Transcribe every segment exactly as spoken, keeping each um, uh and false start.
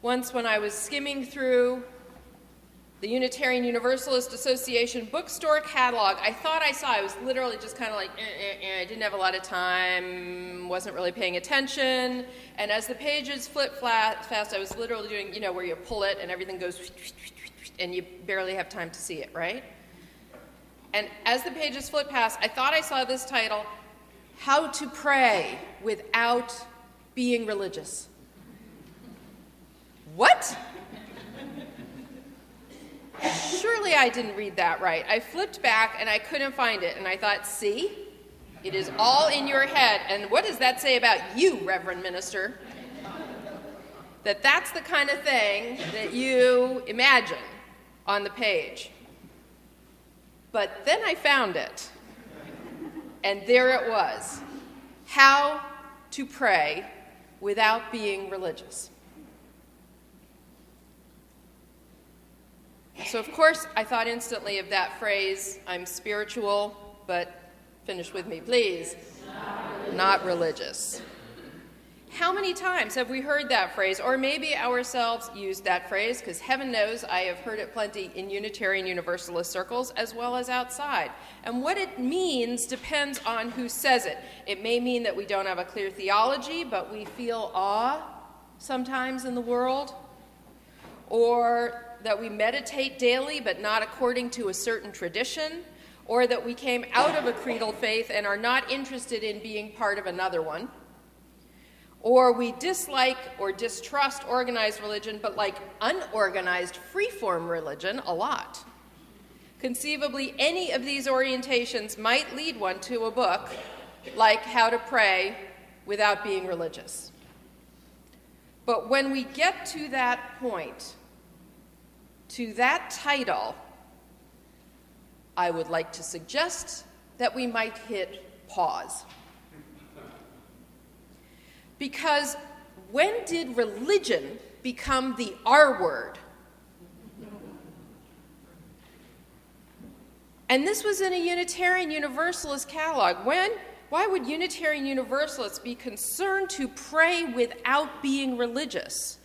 Once when I was skimming through the Unitarian Universalist Association bookstore catalog, I thought I saw, I was literally just kind of like, eh, eh, eh, I didn't have a lot of time, wasn't really paying attention, and as the pages flip flat, fast, I was literally doing, you know, where you pull it and everything goes, and you barely have time to see it, right? And as the pages flip past, I thought I saw this title, How to Pray Without Being Religious. What? Surely I didn't read that right. I flipped back and I couldn't find it. And I thought, see, it is all in your head. And what does that say about you, Reverend Minister? That that's the kind of thing that you imagine on the page. But then I found it. And there it was. How to pray without being religious. So, of course, I thought instantly of that phrase, I'm spiritual, but finish with me, please. Not, Not religious. How many times have we heard that phrase, or maybe ourselves used that phrase, because heaven knows I have heard it plenty in Unitarian Universalist circles as well as outside. And what it means depends on who says it. It may mean that we don't have a clear theology, but we feel awe sometimes in the world, or that we meditate daily but not according to a certain tradition, or that we came out of a creedal faith and are not interested in being part of another one, or we dislike or distrust organized religion but like unorganized free-form religion a lot. Conceivably, any of these orientations might lead one to a book like How to Pray Without Being Religious. But when we get to that point, to that title, I would like to suggest that we might hit pause. Because when did religion become the R word? And this was in a Unitarian Universalist catalog. When? Why would Unitarian Universalists be concerned to pray without being religious?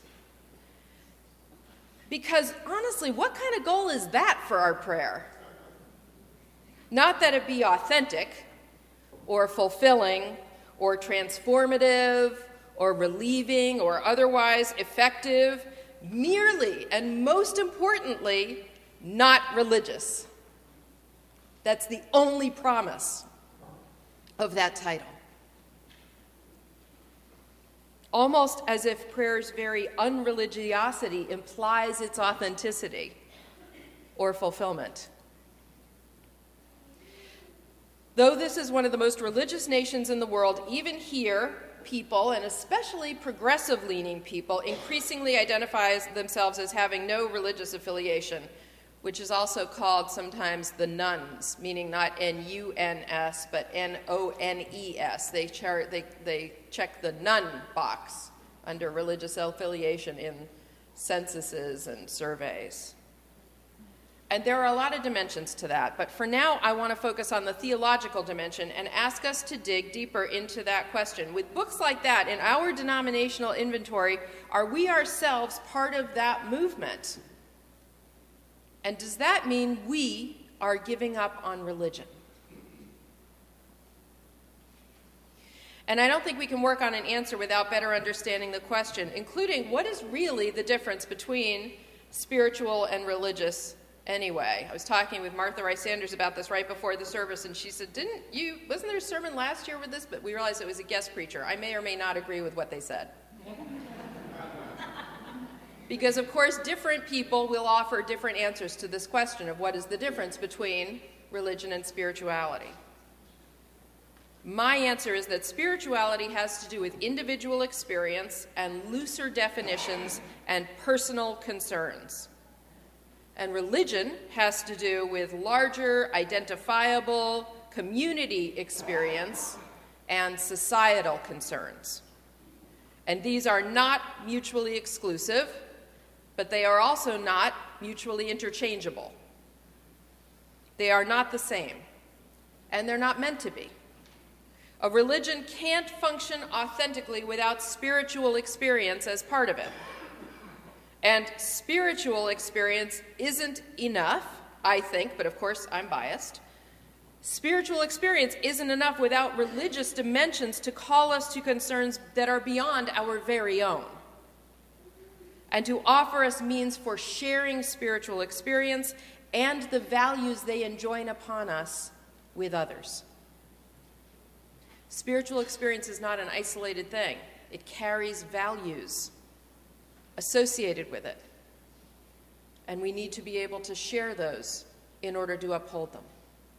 Because honestly, what kind of goal is that for our prayer? Not that it be authentic or fulfilling or transformative or relieving or otherwise effective, merely and most importantly, not religious. That's the only promise of that title. Almost as if prayer's very unreligiosity implies its authenticity or fulfillment. Though this is one of the most religious nations in the world, even here, people, and especially progressive-leaning people, increasingly identify themselves as having no religious affiliation, which is also called sometimes the nuns, meaning not N U N S, but N O N E S. They, char- they, they check the nun box under religious affiliation in censuses and surveys. And there are a lot of dimensions to that, but for now I want to focus on the theological dimension and ask us to dig deeper into that question. With books like that in our denominational inventory, are we ourselves part of that movement? And does that mean we are giving up on religion? And I don't think we can work on an answer without better understanding the question, including what is really the difference between spiritual and religious anyway. I was talking with Martha Rice Sanders about this right before the service, and she said, didn't you, wasn't there a sermon last year with this? But we realized it was a guest preacher. I may or may not agree with what they said. Because, of course, different people will offer different answers to this question of what is the difference between religion and spirituality. My answer is that spirituality has to do with individual experience and looser definitions and personal concerns. And religion has to do with larger, identifiable community experience and societal concerns. And these are not mutually exclusive, but they are also not mutually interchangeable. They are not the same, and they're not meant to be. A religion can't function authentically without spiritual experience as part of it. And spiritual experience isn't enough, I think, but of course I'm biased. Spiritual experience isn't enough without religious dimensions to call us to concerns that are beyond our very own, and to offer us means for sharing spiritual experience and the values they enjoin upon us with others. Spiritual experience is not an isolated thing. It carries values associated with it, and we need to be able to share those in order to uphold them.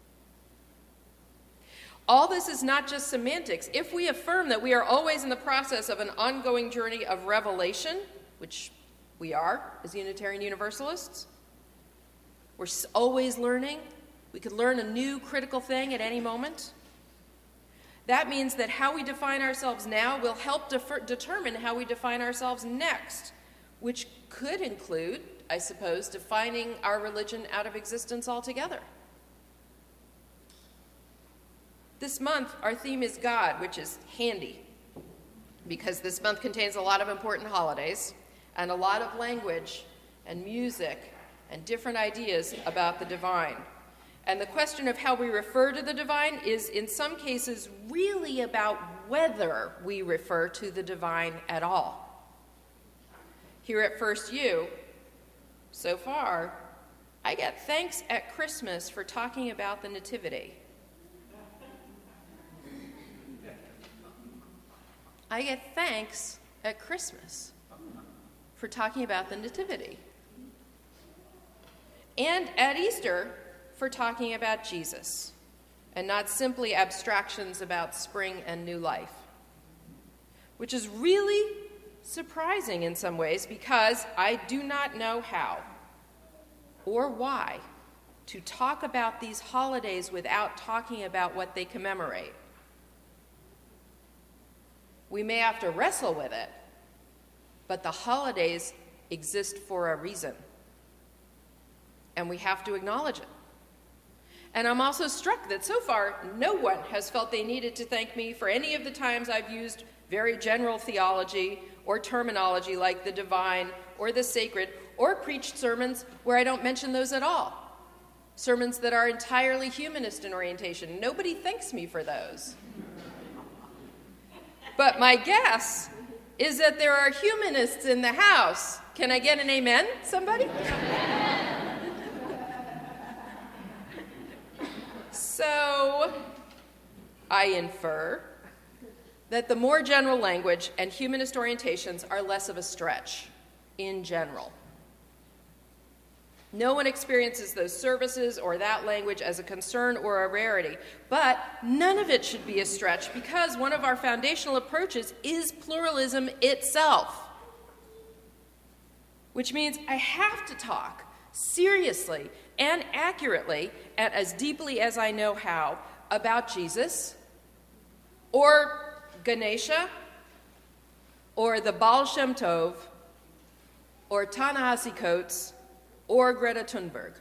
All this is not just semantics. If we affirm that we are always in the process of an ongoing journey of revelation, which we are as Unitarian Universalists, we're always learning. We could learn a new critical thing at any moment. That means that how we define ourselves now will help defer- determine how we define ourselves next, which could include, I suppose, defining our religion out of existence altogether. This month, our theme is God, which is handy, because this month contains a lot of important holidays and a lot of language and music and different ideas about the divine. And the question of how we refer to the divine is, in some cases, really about whether we refer to the divine at all. Here at First U, so far, I get thanks at Christmas for talking about the Nativity. I get thanks at Christmas for talking about the Nativity. And at Easter for talking about Jesus, and not simply abstractions about spring and new life. Which is really surprising in some ways, because I do not know how or why to talk about these holidays without talking about what they commemorate. We may have to wrestle with it, but the holidays exist for a reason, and we have to acknowledge it. And I'm also struck that so far no one has felt they needed to thank me for any of the times I've used very general theology or terminology like the divine or the sacred, or preached sermons where I don't mention those at all. Sermons that are entirely humanist in orientation. Nobody thanks me for those. But my guess is that there are humanists in the house. Can I get an amen, somebody? So I infer that the more general language and humanist orientations are less of a stretch in general. No one experiences those services or that language as a concern or a rarity, but none of it should be a stretch, because one of our foundational approaches is pluralism itself. Which means I have to talk seriously and accurately, and as deeply as I know how, about Jesus, or Ganesha, or the Baal Shem Tov, or Ta-Nehisi Coates, or Greta Thunberg.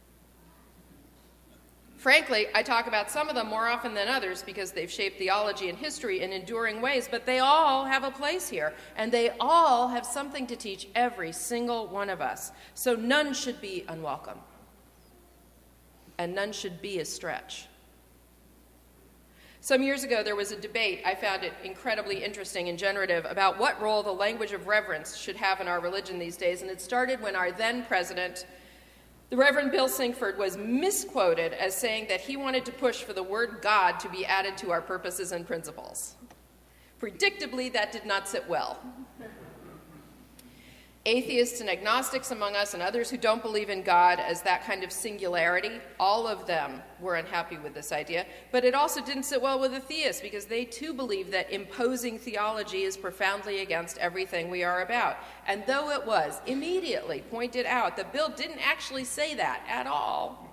Frankly, I talk about some of them more often than others because they've shaped theology and history in enduring ways, but they all have a place here, and they all have something to teach every single one of us. So none should be unwelcome, and none should be a stretch. Some years ago, there was a debate, I found it incredibly interesting and generative, about what role the language of reverence should have in our religion these days, and it started when our then president, the Reverend Bill Sinkford, was misquoted as saying that he wanted to push for the word God to be added to our purposes and principles. Predictably, that did not sit well. Atheists and agnostics among us, and others who don't believe in God as that kind of singularity, all of them were unhappy with this idea. But it also didn't sit well with the theists, because they too believe that imposing theology is profoundly against everything we are about. And though it was immediately pointed out that Bill didn't actually say that at all,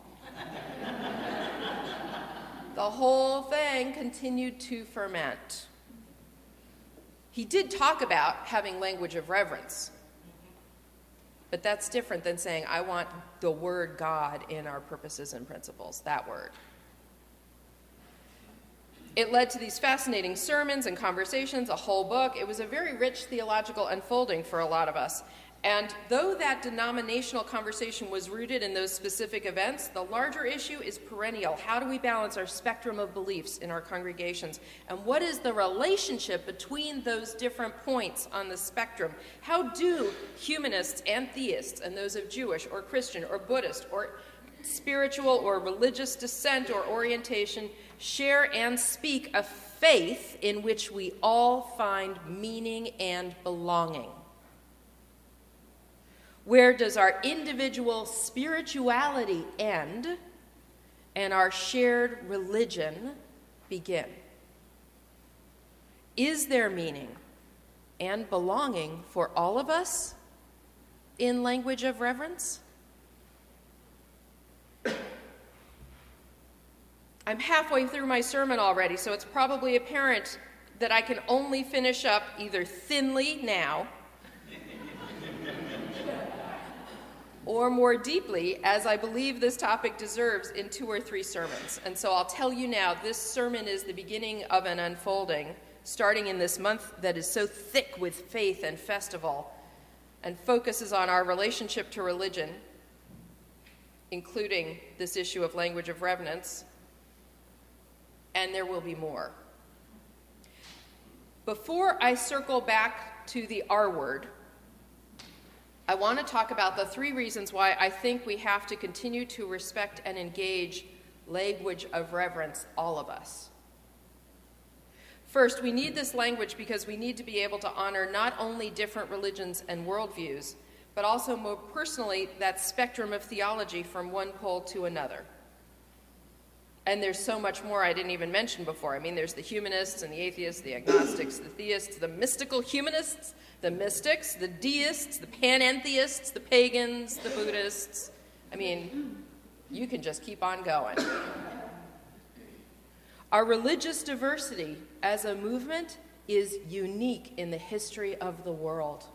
the whole thing continued to ferment. He did talk about having language of reverence, but that's different than saying, I want the word God in our purposes and principles, that word. It led to these fascinating sermons and conversations, a whole book. It was a very rich theological unfolding for a lot of us. And though that denominational conversation was rooted in those specific events, the larger issue is perennial. How do we balance our spectrum of beliefs in our congregations? And what is the relationship between those different points on the spectrum? How do humanists and theists, and those of Jewish or Christian or Buddhist or spiritual or religious descent or orientation, share and speak a faith in which we all find meaning and belonging? Where does our individual spirituality end and our shared religion begin? Is there meaning and belonging for all of us in language of reverence? I'm halfway through my sermon already, so it's probably apparent that I can only finish up either thinly now or more deeply, as I believe this topic deserves, in two or three sermons. And so I'll tell you now, this sermon is the beginning of an unfolding, starting in this month that is so thick with faith and festival, and focuses on our relationship to religion, including this issue of language of reverence, and there will be more. Before I circle back to the R word, I want to talk about the three reasons why I think we have to continue to respect and engage language of reverence, all of us. First, we need this language because we need to be able to honor not only different religions and worldviews, but also more personally that spectrum of theology from one pole to another. And there's so much more I didn't even mention before. I mean, there's the humanists and the atheists, the agnostics, the theists, the mystical humanists, the mystics, the deists, the panentheists, the pagans, the Buddhists. I mean, you can just keep on going. Our religious diversity as a movement is unique in the history of the world.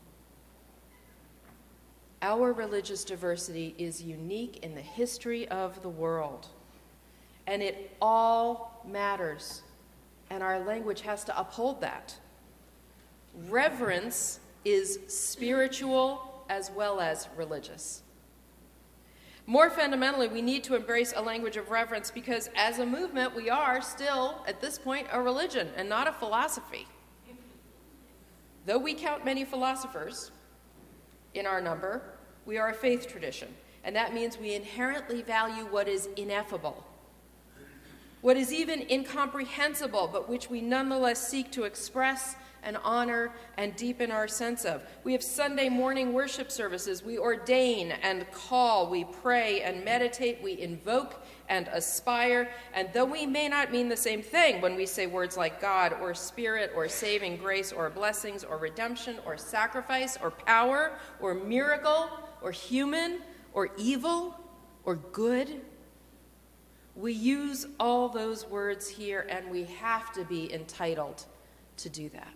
Our religious diversity is unique in the history of the world. And it all matters, and our language has to uphold that. Reverence is spiritual as well as religious. More fundamentally, we need to embrace a language of reverence because as a movement, we are still, at this point, a religion and not a philosophy. Though we count many philosophers in our number, we are a faith tradition, and that means we inherently value what is ineffable, what is even incomprehensible, but which we nonetheless seek to express and honor and deepen our sense of. We have Sunday morning worship services. We ordain and call. We pray and meditate. We invoke and aspire. And though we may not mean the same thing when we say words like God or Spirit or saving grace or blessings or redemption or sacrifice or power or miracle or human or evil or good, we use all those words here, and we have to be entitled to do that.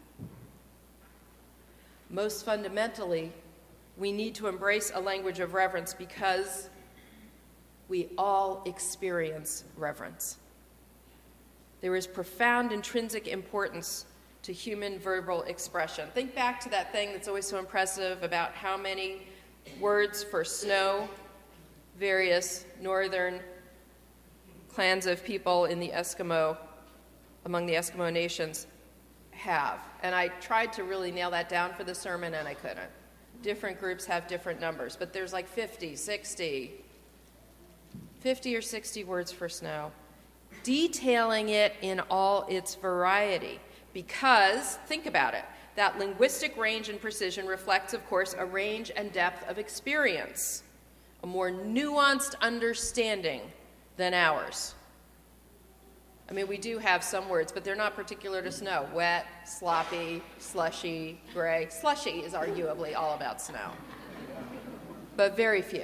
Most fundamentally, we need to embrace a language of reverence because we all experience reverence. There is profound intrinsic importance to human verbal expression. Think back to that thing that's always so impressive about how many words for snow various northern clans of people in the Eskimo, among the Eskimo nations, have. And I tried to really nail that down for the sermon, and I couldn't. Different groups have different numbers, but there's like fifty, sixty, fifty or sixty words for snow, detailing it in all its variety. Because, think about it, that linguistic range and precision reflects, of course, a range and depth of experience, a more nuanced understanding than ours. I mean, we do have some words, but they're not particular to snow. Wet, sloppy, slushy, gray. Slushy is arguably all about snow, but very few.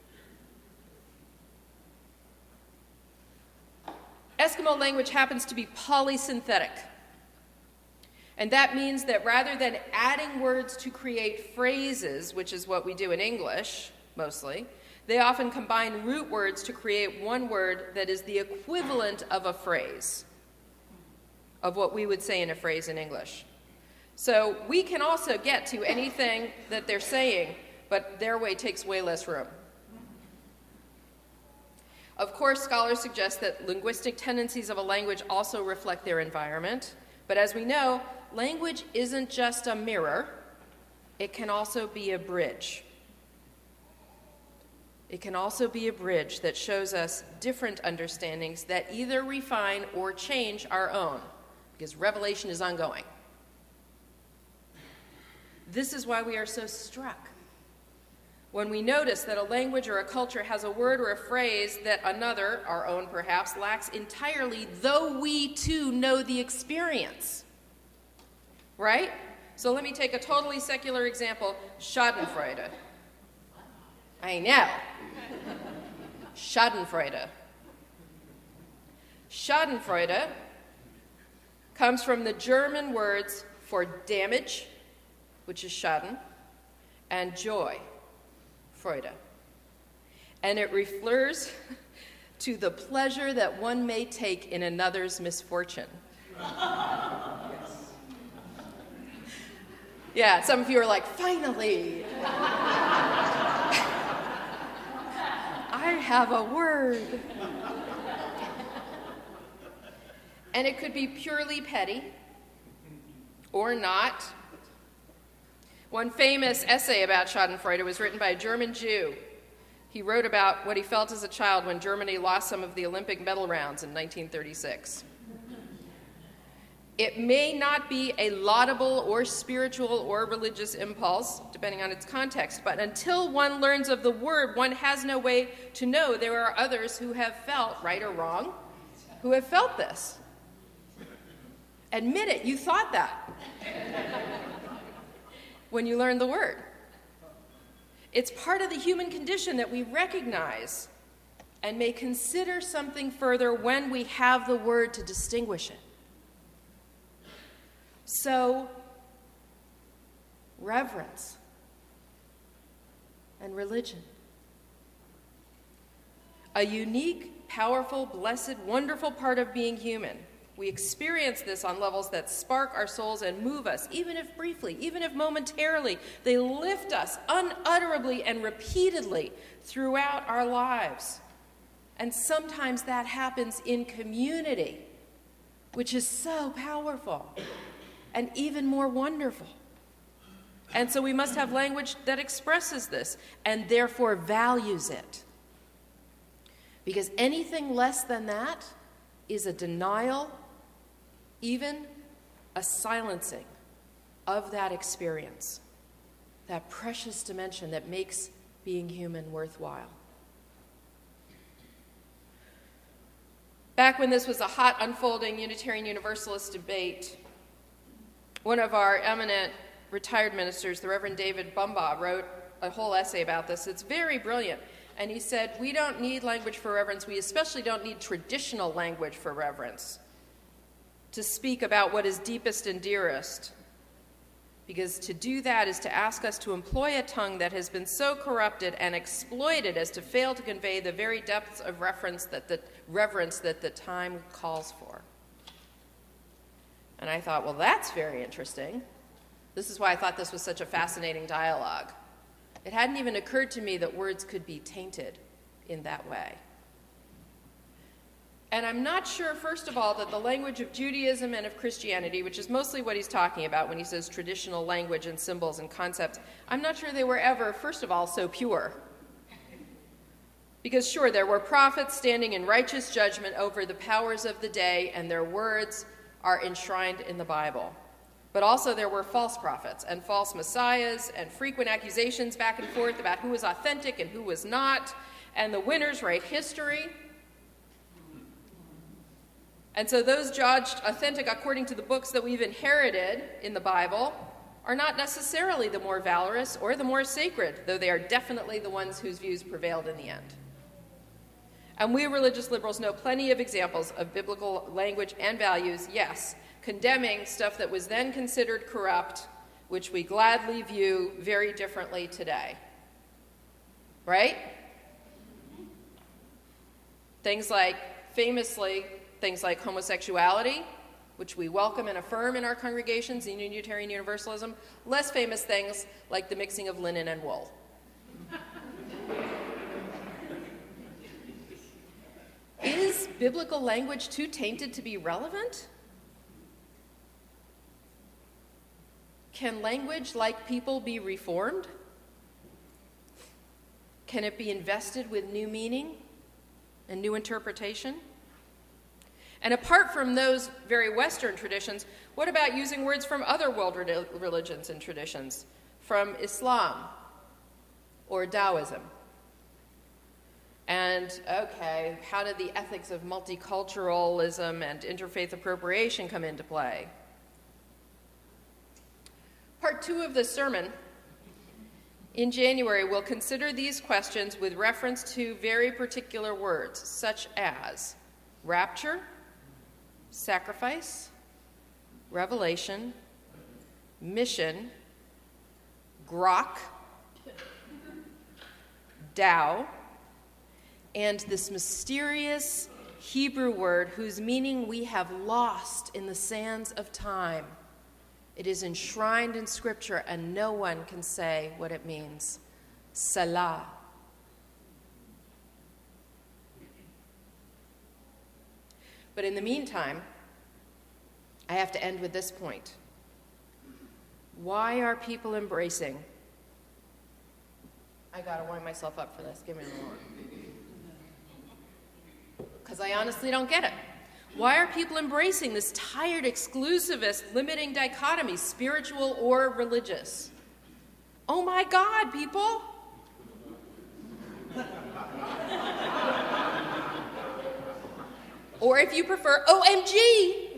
Eskimo language happens to be polysynthetic. And that means that rather than adding words to create phrases, which is what we do in English, mostly, they often combine root words to create one word that is the equivalent of a phrase, of what we would say in a phrase in English. So we can also get to anything that they're saying, but their way takes way less room. Of course, scholars suggest that linguistic tendencies of a language also reflect their environment, but as we know, language isn't just a mirror, it can also be a bridge. It can also be a bridge that shows us different understandings that either refine or change our own, because revelation is ongoing. This is why we are so struck when we notice that a language or a culture has a word or a phrase that another, our own perhaps, lacks entirely, though we too know the experience. Right? So let me take a totally secular example, Schadenfreude. I know. Schadenfreude. Schadenfreude comes from the German words for damage, which is Schaden, and joy, Freude. And it refers to the pleasure that one may take in another's misfortune. Yeah, some of you are like, finally. I have a word. And it could be purely petty or not. One famous essay about Schadenfreude was written by a German Jew. He wrote about what he felt as a child when Germany lost some of the Olympic medal rounds in nineteen thirty-six. It may not be a laudable or spiritual or religious impulse, depending on its context, but until one learns of the word, one has no way to know there are others who have felt, right or wrong, who have felt this. Admit it, you thought that when you learned the word. It's part of the human condition that we recognize and may consider something further when we have the word to distinguish it. So, reverence and religion. A unique, powerful, blessed, wonderful part of being human. We experience this on levels that spark our souls and move us, even if briefly, even if momentarily. They lift us unutterably and repeatedly throughout our lives. And sometimes that happens in community, which is so powerful and even more wonderful. And so we must have language that expresses this and therefore values it. Because anything less than that is a denial, even a silencing of that experience, that precious dimension that makes being human worthwhile. Back when this was a hot, unfolding Unitarian Universalist debate, one of our eminent retired ministers, the Reverend David Bumbaugh, wrote a whole essay about this. It's very brilliant. And he said, we don't need language for reverence. We especially don't need traditional language for reverence to speak about what is deepest and dearest. Because to do that is to ask us to employ a tongue that has been so corrupted and exploited as to fail to convey the very depths of reference that the reverence that the time calls for. And I thought, well, that's very interesting. This is why I thought this was such a fascinating dialogue. It hadn't even occurred to me that words could be tainted in that way. And I'm not sure, first of all, that the language of Judaism and of Christianity, which is mostly what he's talking about when he says traditional language and symbols and concepts, I'm not sure they were ever, first of all, so pure. Because sure, there were prophets standing in righteous judgment over the powers of the day, and their words are enshrined in the Bible. But also there were false prophets and false messiahs and frequent accusations back and forth about who was authentic and who was not, and the winners write history. And so those judged authentic according to the books that we've inherited in the Bible are not necessarily the more valorous or the more sacred, though they are definitely the ones whose views prevailed in the end. And we religious liberals know plenty of examples of biblical language and values, yes, condemning stuff that was then considered corrupt, which we gladly view very differently today. Right? Things like, famously, things like homosexuality, which we welcome and affirm in our congregations in Unitarian Universalism, less famous things like the mixing of linen and wool. Is biblical language too tainted to be relevant? Can language, like people, be reformed? Can it be invested with new meaning and new interpretation? And apart from those very Western traditions, what about using words from other world religions and traditions, from Islam or Taoism? And, okay, how did the ethics of multiculturalism and interfaith appropriation come into play? Part two of this sermon in January will consider these questions with reference to very particular words, such as rapture, sacrifice, revelation, mission, grok, Tao, and this mysterious Hebrew word whose meaning we have lost in the sands of time. It is enshrined in Scripture, and no one can say what it means. Salah. But in the meantime, I have to end with this point. Why are people embracing? I gotta wind myself up for this. Give me a moment. Because I honestly don't get it. Why are people embracing this tired, exclusivist, limiting dichotomy, spiritual or religious? Oh my God, people! Or if you prefer, O M G!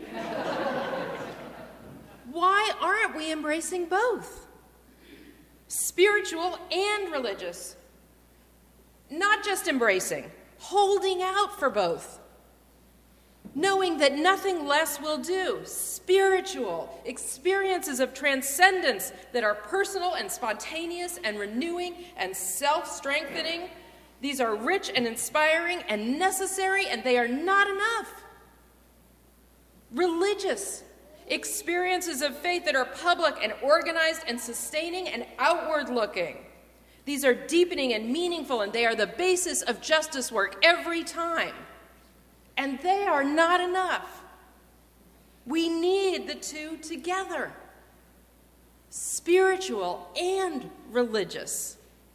Why aren't we embracing both? Spiritual and religious. Not just embracing, holding out for both. Knowing that nothing less will do. Spiritual experiences of transcendence that are personal and spontaneous and renewing and self-strengthening. These are rich and inspiring and necessary, and they are not enough. Religious experiences of faith that are public and organized and sustaining and outward-looking. These are deepening and meaningful, and they are the basis of justice work every time. And they are not enough. We need the two together. Spiritual and religious.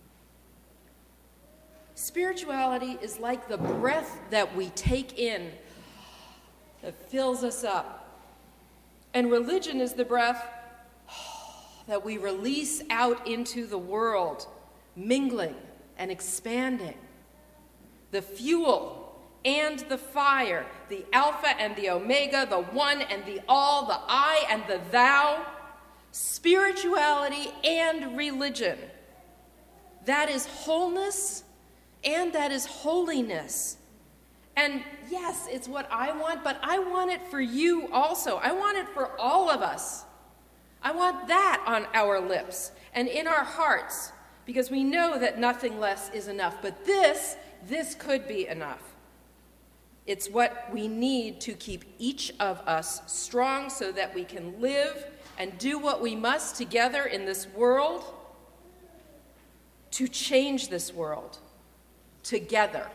Spirituality is like the breath that we take in that fills us up. And religion is the breath that we release out into the world, mingling and expanding. The fuel and the fire, the Alpha and the Omega, the one and the all, the I and the thou, spirituality and religion. That is wholeness and that is holiness. And yes, it's what I want, but I want it for you also. I want it for all of us. I want that on our lips and in our hearts, because we know that nothing less is enough. But this, this could be enough. It's what we need to keep each of us strong so that we can live and do what we must together in this world to change this world together.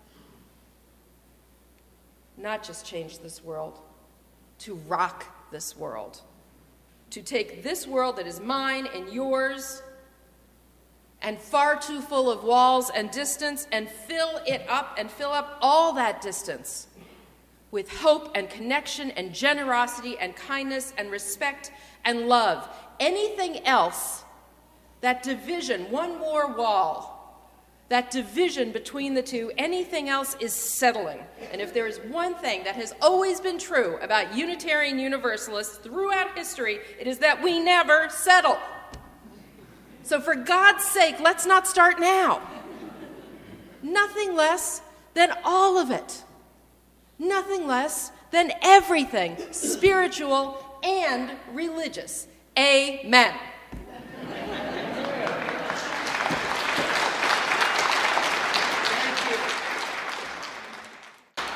Not just change this world, to rock this world. To take this world that is mine and yours and far too full of walls and distance, and fill it up and fill up all that distance with hope and connection and generosity and kindness and respect and love. Anything else, that division, one more wall, that division between the two, anything else is settling. And if there is one thing that has always been true about Unitarian Universalists throughout history, it is that we never settle. So for God's sake, let's not start now. Nothing less than all of it. Nothing less than everything, spiritual and religious. Amen.